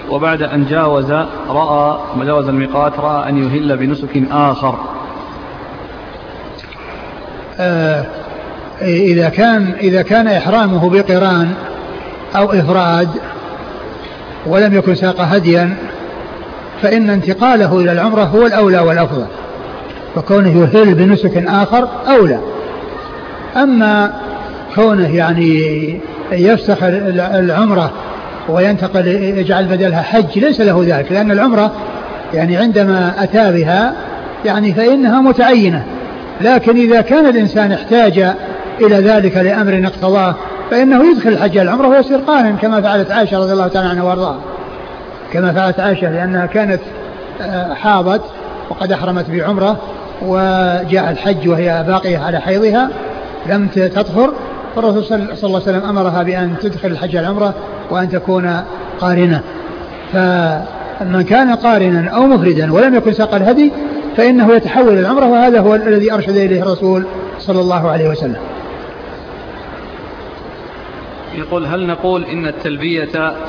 وبعد أن جاوز الميقات رأى أن يهل بنسك آخر. إذا كان إحرامه بقران أو إفراد ولم يكن ساق هديا فإن انتقاله إلى العمرة هو الأولى والأفضل، فكونه يهل بنسك آخر أولى. أما كونه يعني يفسخ العمرة وينتقل يجعل بدلها حج ليس له ذلك، لأن العمرة يعني عندما أتى بها يعني فإنها متعينة، لكن إذا كان الإنسان احتاج إلى ذلك لأمر اقتضاه فإنه يدخل الحج العمرة ويصير قارن، كما فعلت عائشة رضي الله تعالى عنها وارضاها، كما فعلت عائشة لأنها كانت حاضت وقد أحرمت بعمرة وجاء الحج وهي باقية على حيضها لم تطهر، فالرسول صلى الله عليه وسلم أمرها بأن تدخل الحج العمرة وأن تكون قارنة. فمن كان قارنا أو مفردا ولم يكن ساق الهدي فإنه يتحول العمرة، وهذا هو الذي أرشد إليه الرسول صلى الله عليه وسلم. يقول: هل نقول إن التلبية